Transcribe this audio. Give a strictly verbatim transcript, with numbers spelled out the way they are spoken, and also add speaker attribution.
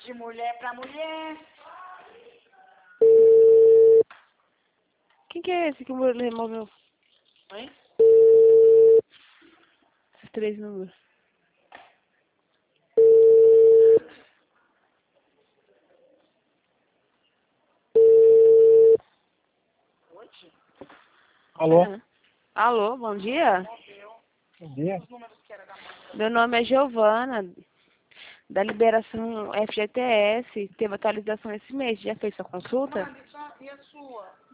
Speaker 1: De mulher pra mulher.
Speaker 2: Quem que é esse que o Murilo removeu?
Speaker 1: Oi?
Speaker 2: Esses três números.
Speaker 1: Hoje?
Speaker 3: Alô?
Speaker 2: Ah. Alô, bom dia.
Speaker 3: Bom dia.
Speaker 2: Meu nome é Giovana, da liberação F G T S. Teve atualização esse mês. Já fez sua consulta?
Speaker 1: E a sua?